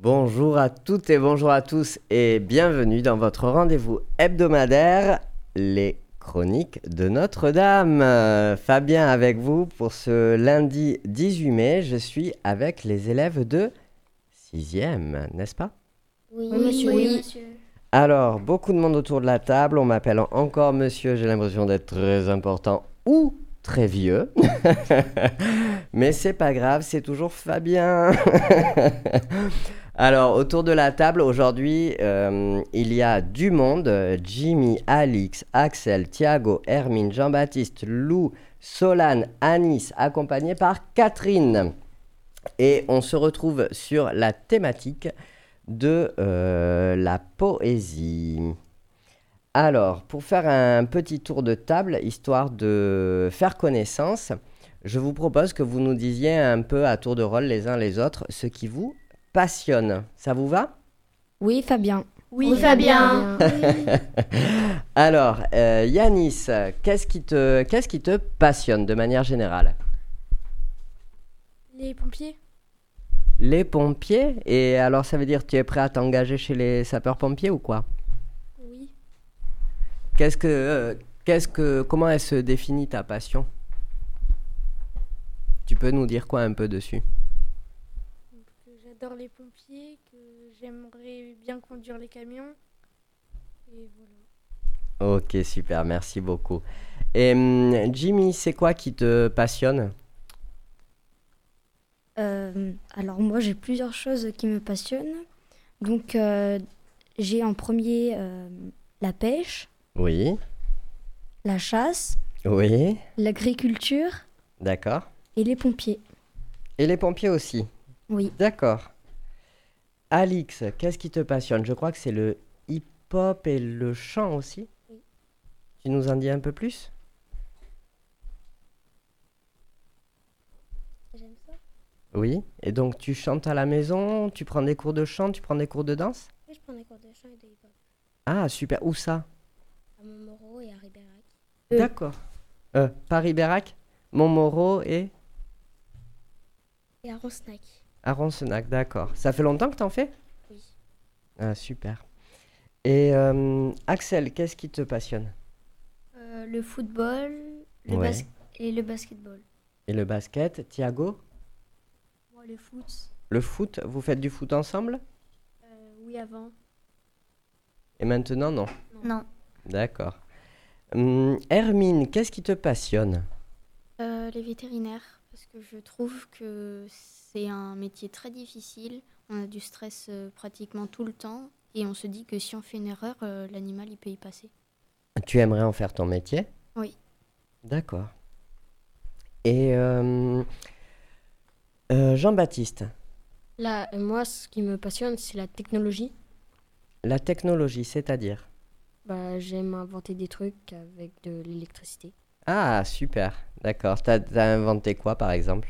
Bonjour à toutes et bonjour à tous et bienvenue dans votre rendez-vous hebdomadaire, les chroniques de Notre-Dame. Fabien avec vous pour ce lundi 18 mai. Je suis avec les élèves de 6e, n'est-ce pas? Oui, monsieur. oui, monsieur. Alors, beaucoup de monde autour de la table. On m'appelle encore monsieur, j'ai l'impression d'être très important ou très vieux. Mais c'est pas grave, c'est toujours Fabien. Alors, autour de la table, aujourd'hui, il y a du monde. Jimmy, Alix, Axel, Thiago, Hermine, Jean-Baptiste, Lou, Solane, Anis, accompagnés par Catherine. Et on se retrouve sur la thématique de la poésie. Alors, pour faire un petit tour de table, histoire de faire connaissance, je vous propose que vous nous disiez un peu à tour de rôle les uns les autres ce qui vous passionne. Ça vous va? Oui, Fabien. Oui, Fabien. Alors, Yanis, qu'est-ce qui te passionne de manière générale? Les pompiers. Les pompiers? Et alors, ça veut dire que tu es prêt à t'engager chez les sapeurs-pompiers ou quoi? Oui. Comment elle se définit ta passion? Tu peux nous dire quoi un peu dessus? Que j'adore les pompiers, que j'aimerais bien conduire les camions. Et voilà. Ok, super, merci beaucoup. Et Jimmy, c'est quoi qui te passionne? Alors moi j'ai plusieurs choses qui me passionnent. Donc j'ai en premier la pêche, Oui, la chasse, oui, l'agriculture d'accord. et les pompiers. Et les pompiers aussi? Oui. D'accord. Alix, qu'est-ce qui te passionne? Je crois que c'est le hip-hop et le chant aussi. Oui. Tu nous en dis un peu plus? J'aime ça. Oui. Et donc tu chantes à la maison, tu prends des cours de chant, tu prends des cours de danse? Et je prends des cours de chant et de hip-hop. Ah, super. Où ça? À Montmoreau et à Ribérac. D'accord. Paris-Bérac, Montmoreau et Et à Roncenac. à Roncenac, d'accord. Ça fait longtemps que t'en fais? Oui. Ah, super. Et Axel, qu'est-ce qui te passionne? Le football Ouais. et le basketball. Et le basket, Thiago? Moi, le foot. Le foot, vous faites du foot ensemble? Oui, avant. Et maintenant, non? Non. D'accord. Hermine, qu'est-ce qui te passionne? Les vétérinaires, parce que je trouve que c'est un métier très difficile. On a du stress pratiquement tout le temps. Et on se dit que si on fait une erreur, l'animal, il peut y passer. Tu aimerais en faire ton métier? Oui. D'accord. Et Jean-Baptiste, Là, moi, ce qui me passionne, c'est la technologie. la technologie, c'est-à-dire? J'aime inventer des trucs avec de l'électricité. Ah, super. D'accord. T'as inventé quoi, par exemple?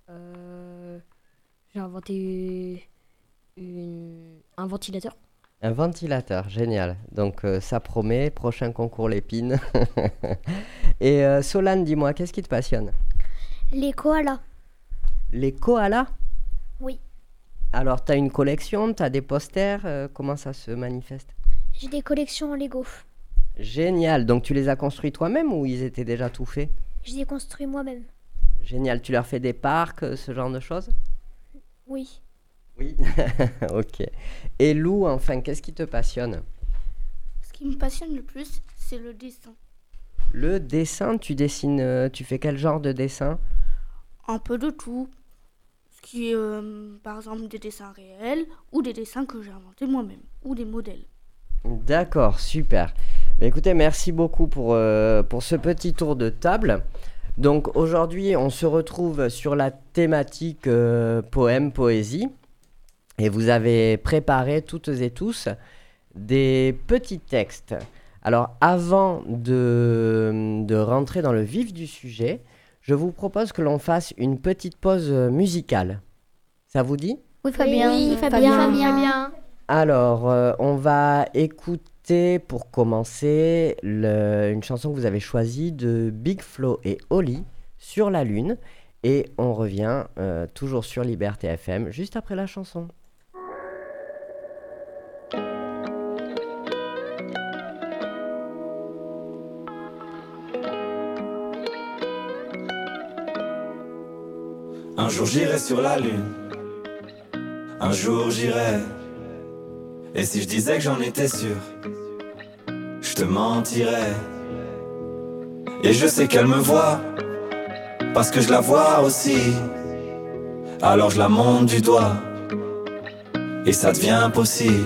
J'ai inventé un ventilateur. Un ventilateur, génial. Donc ça promet, prochain concours Lépine. Et Solane, dis-moi, qu'est-ce qui te passionne? Les koalas. Les koalas? Oui. Alors, t'as une collection, t'as des posters, comment ça se manifeste? J'ai des collections en Lego. Génial. Donc tu les as construits toi-même ou ils étaient déjà tout faits? Je les ai construits moi-même. Génial. Tu leur fais des parcs, ce genre de choses? Oui. Oui. Ok. Et Lou, enfin, qu'est-ce qui te passionne? Ce qui me passionne le plus, c'est le dessin. Le dessin, tu dessines, tu fais quel genre de dessin? Un peu de tout. Ce qui est, par exemple, des dessins réels ou des dessins que j'ai inventés moi-même ou des modèles. D'accord, super. Bah, écoutez, merci beaucoup pour ce petit tour de table. Donc aujourd'hui, on se retrouve sur la thématique poème, poésie. Et vous avez préparé toutes et tous des petits textes. Alors avant de rentrer dans le vif du sujet, je vous propose que l'on fasse une petite pause musicale. Ça vous dit? Oui, Fabien. Oui, Fabien. Alors, on va écouter pour commencer une chanson que vous avez choisie de Big Flo et Oli, Sur la Lune. Et on revient toujours sur Liberté FM juste après la chanson. jour j'irai sur la lune, un jour j'irai. Et si je disais que j'en étais sûr, je te mentirais. Et je sais qu'elle me voit, parce que je la vois aussi. Alors je la monte du doigt, et ça devient possible.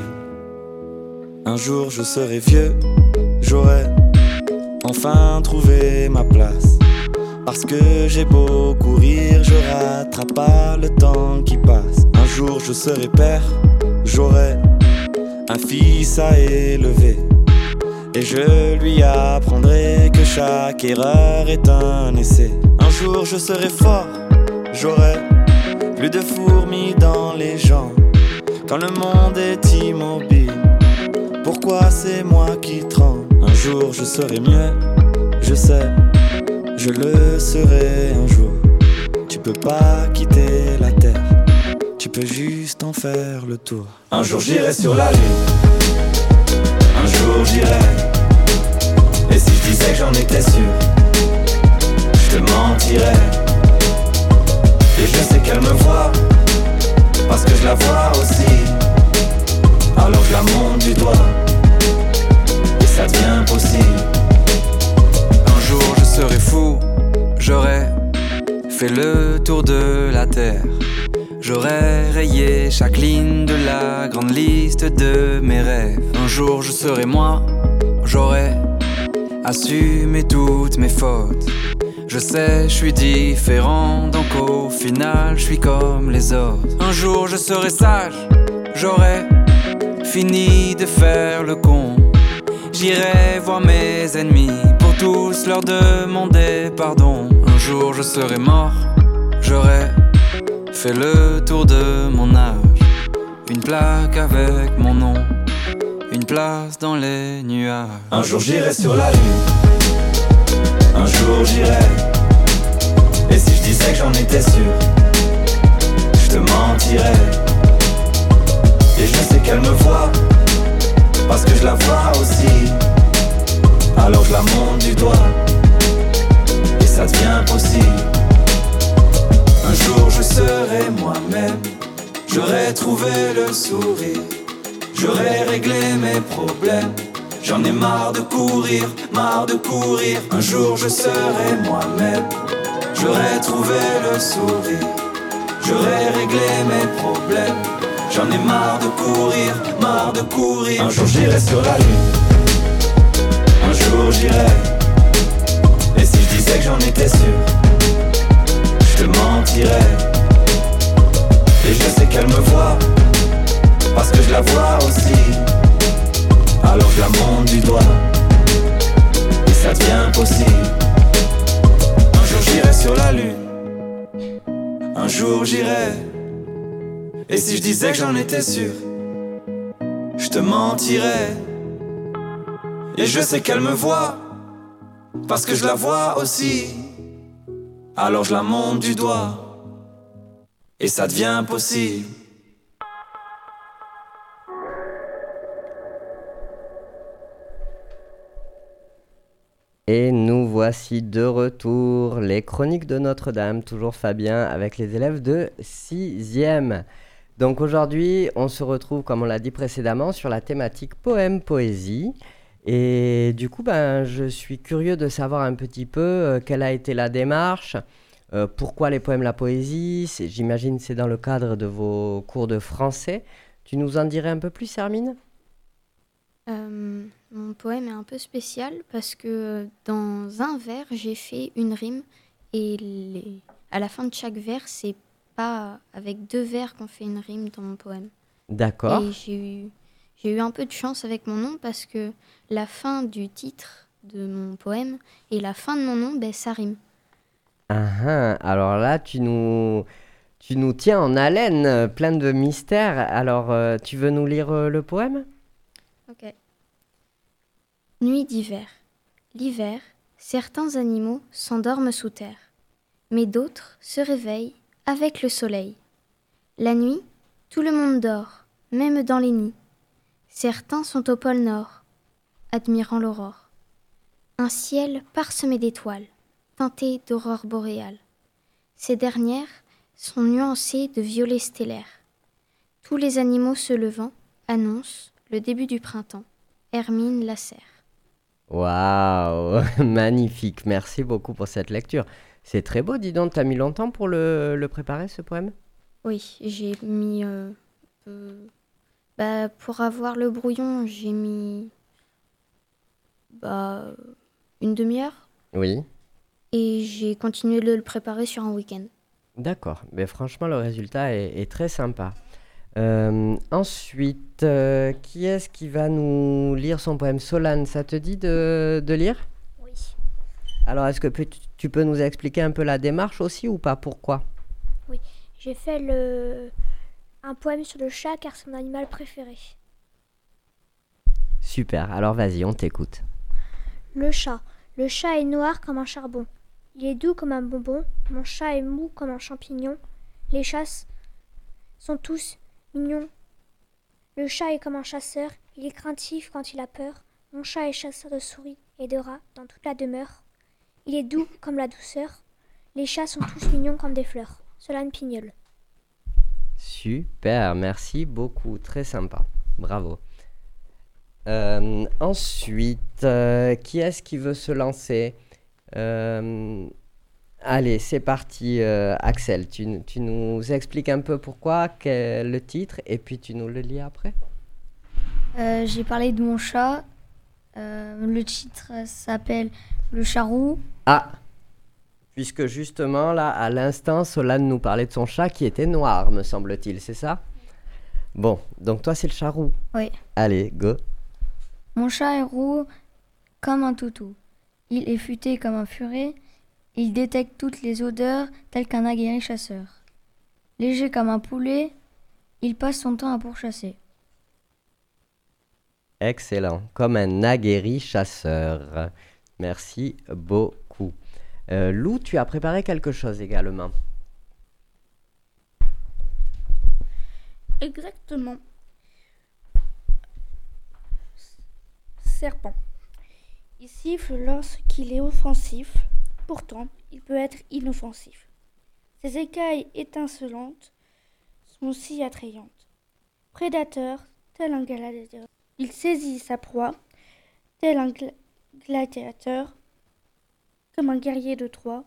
Un jour je serai vieux, j'aurai enfin trouvé ma place. Parce que j'ai beau courir, je rattrape pas le temps qui passe. Un jour je serai père, j'aurai un fils à élever. Et je lui apprendrai que chaque erreur est un essai. Un jour je serai fort, j'aurai plus de fourmis dans les jambes. Quand le monde est immobile, pourquoi c'est moi qui tremble? Un jour je serai mieux, je sais, je le serai un jour. Tu peux pas quitter la terre, tu peux juste en faire le tour. Un jour j'irai sur la lune, un jour j'irai. Et si je disais que j'en étais sûr, je te mentirais. Et je sais qu'elle me voit, parce que je la vois aussi. Alors je la monte du doigt, et ça devient possible. Un jour je serai fou, j'aurai fait le tour de la terre. J'aurai rayé chaque ligne de la grande liste de mes rêves. Un jour je serai moi, j'aurai assumé toutes mes fautes. Je sais, je suis différent, donc au final je suis comme les autres. Un jour je serai sage, j'aurai fini de faire le con. J'irai voir mes ennemis pour tous leur demander pardon. Un jour je serai mort, j'aurai fait le tour de mon âge. Une plaque avec mon nom, une place dans les nuages. Un jour j'irai sur la lune, un jour j'irai. Et si je disais que j'en étais sûr, je te mentirais. Et je sais qu'elle me voit, parce que je la vois aussi. Alors je la monte du doigt, et ça devient possible. Un jour je serai moi-même, j'aurai trouvé le sourire, j'aurai réglé mes problèmes. J'en ai marre de courir, marre de courir. Un jour je serai moi-même, j'aurai trouvé le sourire, j'aurai réglé mes problèmes. J'en ai marre de courir, marre de courir. Un jour j'irai sur la lune, un jour j'irai. Et si je disais que j'en étais sûr, je te mentirais. Et je sais qu'elle me voit, parce que je la vois aussi. Alors je la monte du doigt, et ça devient possible. Un jour j'irai sur la lune, un jour j'irai. Et si je disais que j'en étais sûr, je te mentirais. Et je sais qu'elle me voit, parce que je la vois aussi. Alors je la monte du doigt, et ça devient possible. Et nous voici de retour, les chroniques de Notre-Dame, toujours Fabien avec les élèves de 6e. Donc aujourd'hui, on se retrouve, comme on l'a dit précédemment, sur la thématique poème-poésie. Et du coup, je suis curieux de savoir un petit peu quelle a été la démarche, pourquoi les poèmes, la poésie. J'imagine que c'est dans le cadre de vos cours de français. Tu nous en dirais un peu plus, Hermine ? Mon poème est un peu spécial parce que dans un vers, j'ai fait une rime et à la fin de chaque vers, c'est pas avec 2 vers qu'on fait une rime dans mon poème. D'accord. Et j'ai eu un peu de chance avec mon nom parce que la fin du titre de mon poème et la fin de mon nom, ça rime. Alors là, tu nous tiens en haleine, plein de mystères. Alors, tu veux nous lire le poème ? Ok. Nuit d'hiver. L'hiver, certains animaux s'endorment sous terre, mais d'autres se réveillent avec le soleil. La nuit, tout le monde dort, même dans les nids. Certains sont au pôle Nord, admirant l'aurore. Un ciel parsemé d'étoiles, teinté d'aurore boréale. Ces dernières sont nuancées de violet stellaire. Tous les animaux se levant annoncent le début du printemps. Hermine Lasserre. Waouh, magnifique. Merci beaucoup pour cette lecture. C'est très beau, dis donc. T'as mis longtemps pour le préparer, ce poème? Oui, j'ai mis... pour avoir le brouillon, j'ai mis une demi-heure. Oui. Et j'ai continué de le préparer sur un week-end. D'accord. Mais franchement, le résultat est très sympa. Ensuite, qui est-ce qui va nous lire son poème? Solane, ça te dit de lire? Oui. Alors, est-ce que tu peux nous expliquer un peu la démarche aussi ou pas? Pourquoi? J'ai fait un poème sur le chat car c'est mon animal préféré. Super. Alors, vas-y, on t'écoute. Le chat. Le chat est noir comme un charbon. Il est doux comme un bonbon. Mon chat est mou comme un champignon. Les chats sont tous mignons. Le chat est comme un chasseur. Il est craintif quand il a peur. Mon chat est chasseur de souris et de rats dans toute la demeure. Il est doux comme la douceur. Les chats sont tous mignons comme des fleurs. Solane Pignol. Super, merci beaucoup. Très sympa. Bravo. Ensuite, qui est-ce qui veut se lancer? Allez, c'est parti, Axel. Tu nous expliques un peu pourquoi, le titre, et puis tu nous le lis après. J'ai parlé de mon chat. Le titre s'appelle Le chat roux. Ah, puisque justement, là, à l'instant, Solane nous parlait de son chat qui était noir, me semble-t-il, c'est ça? Bon, donc toi, c'est le chat roux. Oui. Allez, go. Mon chat est roux comme un toutou. Il est futé comme un furet. Il détecte toutes les odeurs telles qu'un aguerri chasseur. Léger comme un poulet, il passe son temps à pourchasser. Excellent, comme un aguerri chasseur. Merci beaucoup. Lou, tu as préparé quelque chose également. Exactement. Serpent. Il siffle lorsqu'il est offensif, pourtant il peut être inoffensif. Ses écailles étincelantes sont aussi attrayantes. Prédateur, tel un gladiateur, il saisit sa proie, tel un gladiateur, comme un guerrier de Troie.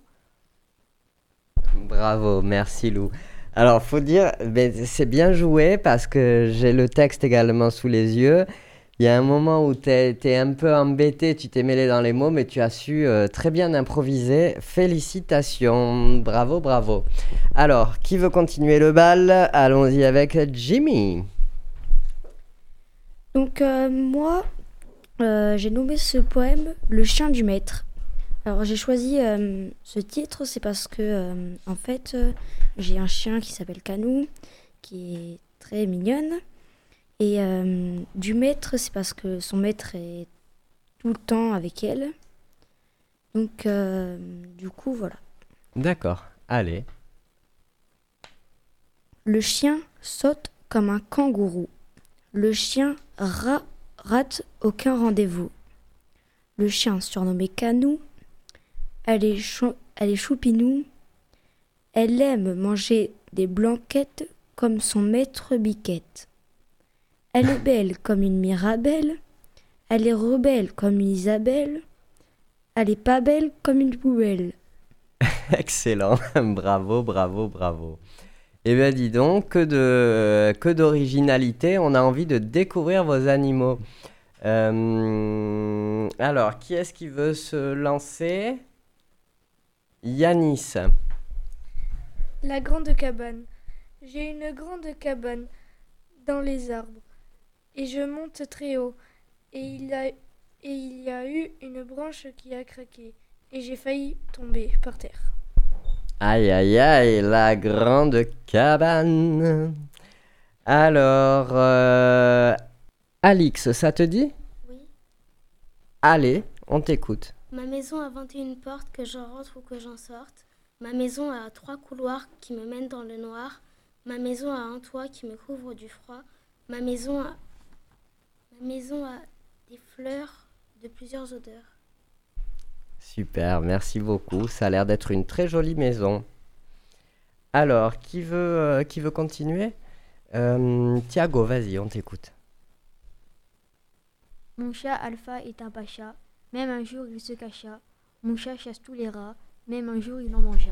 Bravo, merci Lou. Alors, faut dire, mais c'est bien joué parce que j'ai le texte également sous les yeux. Il y a un moment où t'es un peu embêté, tu t'es mêlé dans les mots, mais tu as su très bien improviser. Félicitations, bravo, bravo. Alors, qui veut continuer le bal? Allons-y avec Jimmy. Donc moi, j'ai nommé ce poème Le chien du maître. Alors j'ai choisi ce titre, c'est parce que en fait j'ai un chien qui s'appelle Canou, qui est très mignonne. Et du maître, c'est parce que son maître est tout le temps avec elle. Donc du coup, voilà. D'accord, allez. Le chien saute comme un kangourou. Le chien rate aucun rendez-vous. Le chien surnommé Canou, elle est choupinou. Elle aime manger des blanquettes comme son maître Biquette. Elle est belle comme une Mirabelle. Elle est rebelle comme une Isabelle. Elle est pas belle comme une poubelle. Excellent, bravo, bravo, bravo. Eh bien dis donc, que d'originalité, on a envie de découvrir vos animaux. Alors, qui est-ce qui veut se lancer? Yanis. La grande cabane. J'ai une grande cabane dans les arbres et je monte très haut et il y a eu une branche qui a craqué et j'ai failli tomber par terre. Aïe, aïe, aïe, la grande cabane. Alors, Alix, ça te dit? Oui. Allez, on t'écoute. Ma maison a 21 portes, que j'en rentre ou que j'en sorte. Ma maison a 3 couloirs qui me mènent dans le noir. Ma maison a un toit qui me couvre du froid. Ma maison a des fleurs de plusieurs odeurs. Super, merci beaucoup. Ça a l'air d'être une très jolie maison. Alors, qui veut continuer Thiago, vas-y, on t'écoute. Mon chat Alpha est un pacha, même un jour il se cacha. Mon chat chasse tous les rats, même un jour il en mangea.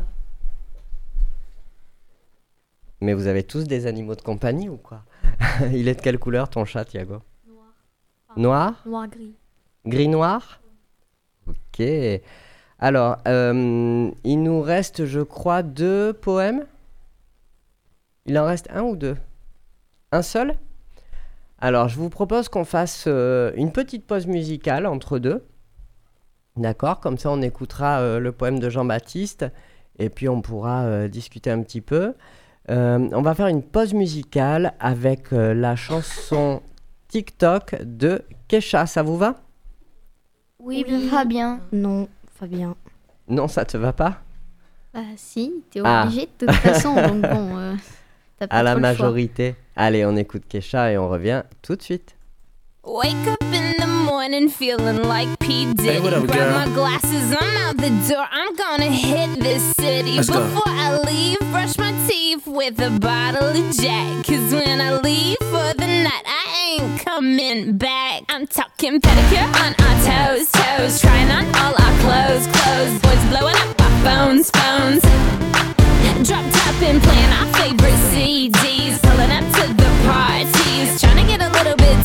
Mais vous avez tous des animaux de compagnie ou quoi? Il est de quelle couleur ton chat, Thiago? Noir? Noir-gris. Gris-noir? Ok. Alors, il nous reste, je crois, 2 poèmes. Il en reste 1 ou 2? Un seul? Alors, je vous propose qu'on fasse une petite pause musicale entre deux. D'accord? Comme ça, on écoutera le poème de Jean-Baptiste et puis on pourra discuter un petit peu. On va faire une pause musicale avec la chanson TikTok de Kesha. Ça vous va? Oui, Fabien. Non, Fabien. Non, ça te va pas? Bah si, t'es obligé de toute façon, donc bon, t'as pas à la trop le choix. majorité. Allez, on écoute Kesha et on revient tout de suite. Wake up in the morning feeling like P. Diddy. Hey, what up, Grab girl? my glasses, I'm out the door. I'm gonna hit this city. Let's go. Before I leave, brush my teeth with a bottle of Jack. 'Cause when I leave for the night, I ain't coming back. I'm talking pedicure on our toes, toes. Trying on all our clothes, clothes. Boys blowing up our phones, phones. Drop top and playing our favorite CDs. Pulling up to the parties. Trying to get a little bit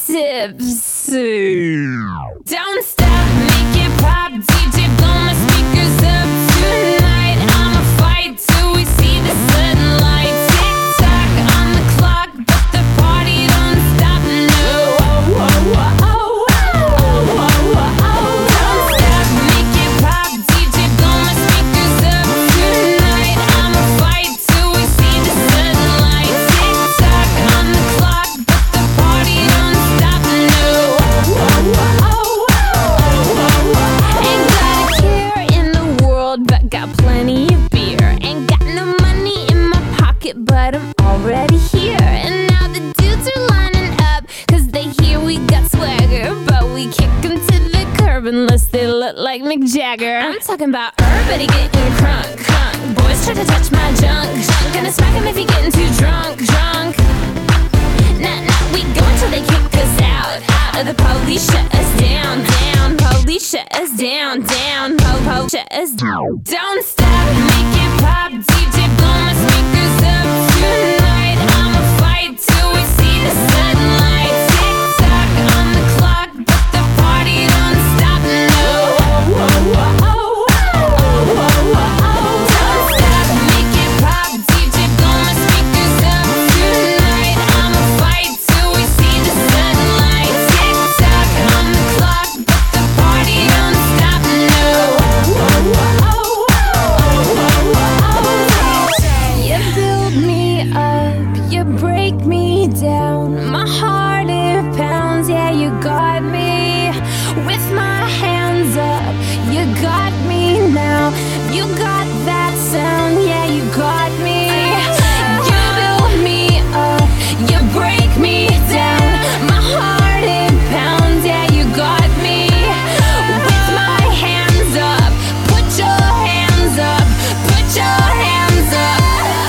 tipsy. Don't stop, make it pop. DJ, blow my speakers up tonight. I'ma fight till we see the sunlight. Tick tock on the clock, but the party don't stop. No. Oh, oh, oh, oh, oh, oh, oh, oh. Don't stop, make it pop. DJ, blow my speakers up tonight. I'ma fight till we see the sunlight. Tick tock on the clock, but the party don't stop. No. Oh, oh, oh, oh, oh, oh. Ain't got a care in the world, but got plenty of beer. Ain't got no money in my pocket, but I'm already here. And now the dudes are lining up, 'cause they hear we got swagger. But we kick 'em to the curb unless they look like Mick Jagger. I'm talking about everybody getting crunk, crunk. Boys try to touch my junk, junk. Gonna smack 'em if he getting too drunk, drunk. Nah, nah, we go until they kick us out, out. Or the police shut us down, down. Police shut us down, down. Po, shut us down. Don't stop, make it pop. DJ, blow my speakers up tonight. I'ma fight till we see the sunlight. Tick tock on the clock, but the party don't stop. No. Oh, oh, oh, oh, oh, oh, oh. Don't stop, make it pop. DJ, blow my speakers up tonight. I'ma fight till we see the sunlight. Tick tock on the clock, but the party don't stop. No. Oh, oh, oh, oh, oh, oh. You build me up, you break me down. My heart it pounds, yeah, you got me. With my hands up, you got me now. You got that sound, yeah, you got me. You build me up, you break me down. My heart it pounds, yeah, you got me. With my hands up, put your hands up, put your hands up.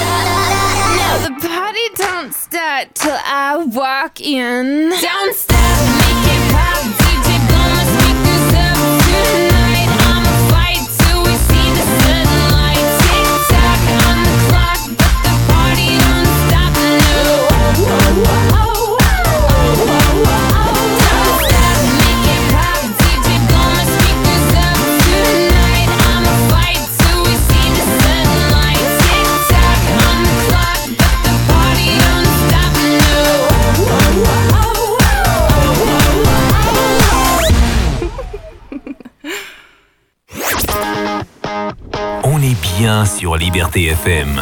Now the party don't start till I walk in. Don't stop, make it pop. DJ, blow my speakers up tonight. I'ma fight till we see the sunlight. Tick tock on the clock, but the party don't stop. No. Oh, oh, oh, oh, oh, oh. Don't stop, make it pop. DJ, blow my speakers up tonight. I'ma fight till we see the sunlight. Tick tock on the clock, but the party don't stop. No. Oh, oh, oh, oh, oh, oh. On est bien sur Liberté FM.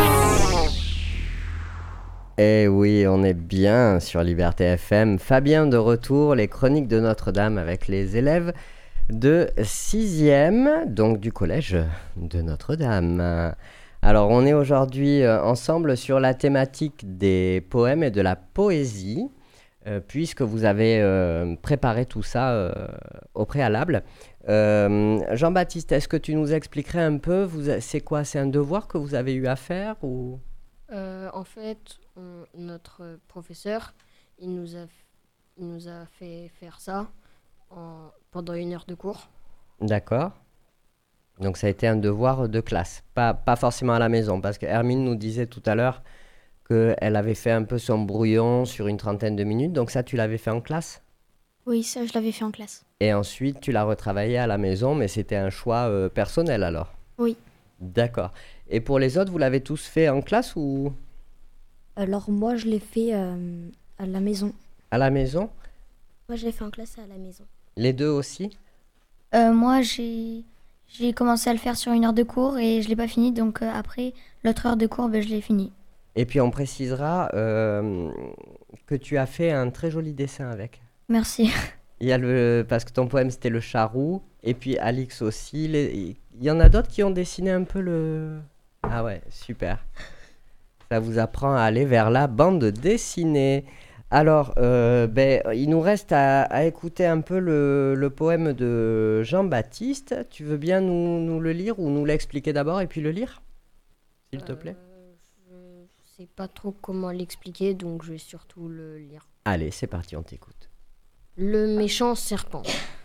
Eh oui, on est bien sur Liberté FM. Fabien de retour, les chroniques de Notre-Dame avec les élèves de 6e, donc du collège de Notre-Dame. Alors, on est aujourd'hui ensemble sur la thématique des poèmes et de la poésie. puisque vous avez préparé tout ça au préalable. Jean-Baptiste, est-ce que tu nous expliquerais un peu, c'est quoi? C'est un devoir que vous avez eu à faire ou... En fait, notre professeur, il nous a fait faire ça pendant 1 heure de cours. D'accord. Donc ça a été un devoir de classe, pas forcément à la maison, parce que Hermine nous disait tout à l'heure qu'elle avait fait un peu son brouillon sur une 30aine de minutes, donc ça tu l'avais fait en classe? Oui, ça je l'avais fait en classe. Et ensuite tu l'as retravaillé à la maison, mais c'était un choix personnel alors? Oui. D'accord. Et pour les autres, vous l'avez tous fait en classe ou? Alors moi je l'ai fait à la maison. À la maison? Moi je l'ai fait en classe à la maison. Les deux aussi? Moi, j'ai commencé à le faire sur 1 heure de cours et je l'ai pas fini. Donc après, l'autre heure de cours, je l'ai fini. Et puis on précisera que tu as fait un très joli dessin avec. Merci. Il y a parce que ton poème c'était le charroux, et puis Alix aussi. Il y en a d'autres qui ont dessiné un peu le... Ah ouais, super. Ça vous apprend à aller vers la bande dessinée. Alors, il nous reste à écouter un peu le poème de Jean-Baptiste. Tu veux bien nous le lire ou nous l'expliquer d'abord et puis le lire, s'il te plaît? Je sais pas trop comment l'expliquer, donc je vais surtout le lire. Allez, c'est parti, on t'écoute. Le méchant serpent.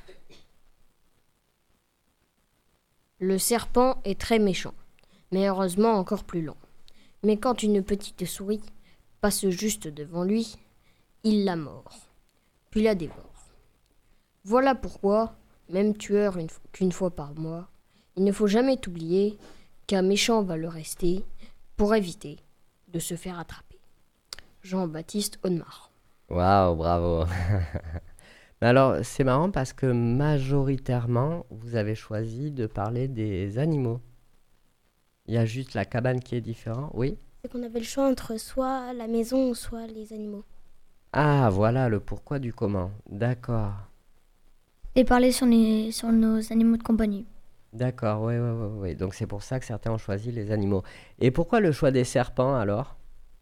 Le serpent est très méchant, mais heureusement encore plus lent. Mais quand une petite souris passe juste devant lui, il la mord, puis la dévore. Voilà pourquoi, même tueur qu'une fois par mois, il ne faut jamais t'oublier qu'un méchant va le rester pour éviter de se faire attraper. Jean-Baptiste Audemars. Waouh, bravo. Mais alors, c'est marrant parce que majoritairement, vous avez choisi de parler des animaux. Il y a juste la cabane qui est différente, oui? C'est qu'on avait le choix entre soit la maison ou soit les animaux. Ah, voilà le pourquoi du comment. D'accord. Et parler sur nos animaux de compagnie. D'accord, oui. Donc c'est pour ça que certains ont choisi les animaux. Et pourquoi le choix des serpents alors?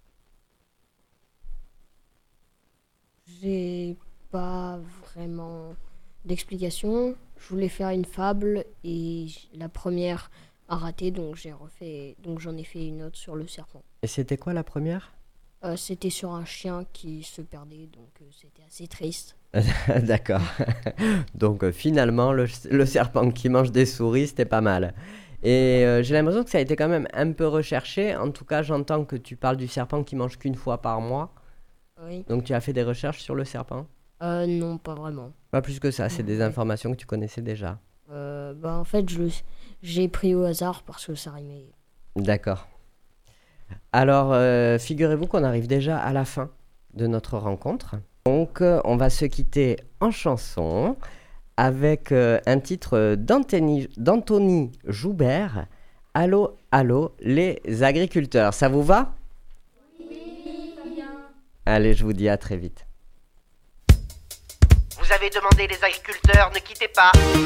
J'ai pas vraiment d'explication. Je voulais faire une fable et la première a raté, donc j'en ai fait une autre sur le serpent. Et c'était quoi la première? C'était sur un chien qui se perdait, donc c'était assez triste. D'accord. Donc finalement, le serpent qui mange des souris, c'était pas mal. Et j'ai l'impression que ça a été quand même un peu recherché. En tout cas, j'entends que tu parles du serpent qui mange qu'une fois par mois. Oui. Donc tu as fait des recherches sur le serpent? Non, pas vraiment. Pas plus que ça, c'est des informations que tu connaissais déjà. En fait, j'ai pris au hasard parce que ça rimait. D'accord. Alors, figurez-vous qu'on arrive déjà à la fin de notre rencontre. Donc, on va se quitter en chanson avec un titre d'Anthony Joubert, « Allô, allô, les agriculteurs ». Ça vous va? Oui, très bien. Allez, je vous dis à très vite. Vous avez demandé les agriculteurs, ne quittez pas.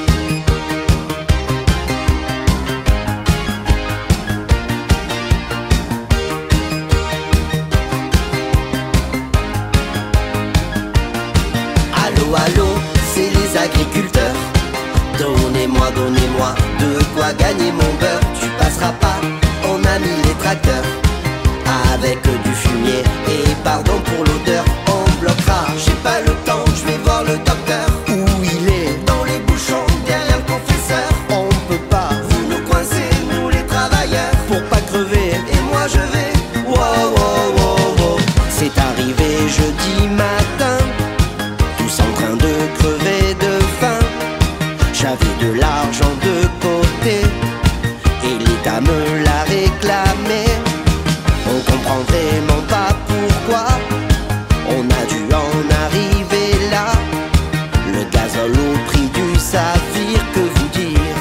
Allô, c'est les agriculteurs. Donnez-moi de quoi gagner mon beurre. Tu passeras pas, on a mis les tracteurs. Avec du fumier et pardon pour l'odeur, on bloquera. J'ai pas le temps, je vais voir le docteur. Où il est? Dans les bouchons, derrière le confesseur. On peut pas, vous nous coincez, nous les travailleurs. Pour pas crever, et moi je vais. Wow. C'est arrivé jeudi matin. En train de crever de faim. J'avais de l'argent de côté et l'État me l'a réclamé. On comprend vraiment pas pourquoi on a dû en arriver là. Le gazole au prix du saphir, que vous dire?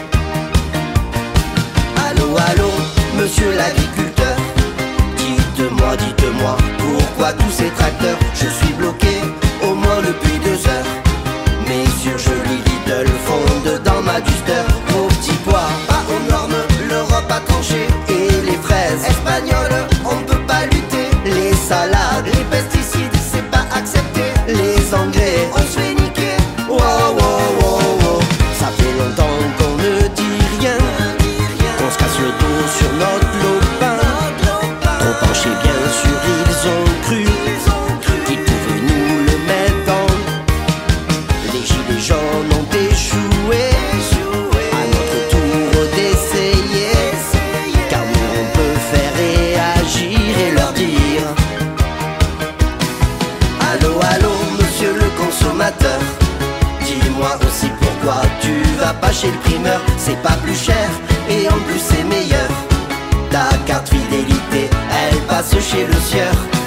Allô, monsieur l'agriculteur. Dites-moi, pourquoi tous ces tracteurs? Je suis Allô, allô, monsieur le consommateur, dis-moi aussi pourquoi tu vas pas chez le primeur. C'est pas plus cher et en plus c'est meilleur. Ta carte fidélité, elle passe chez le sieur.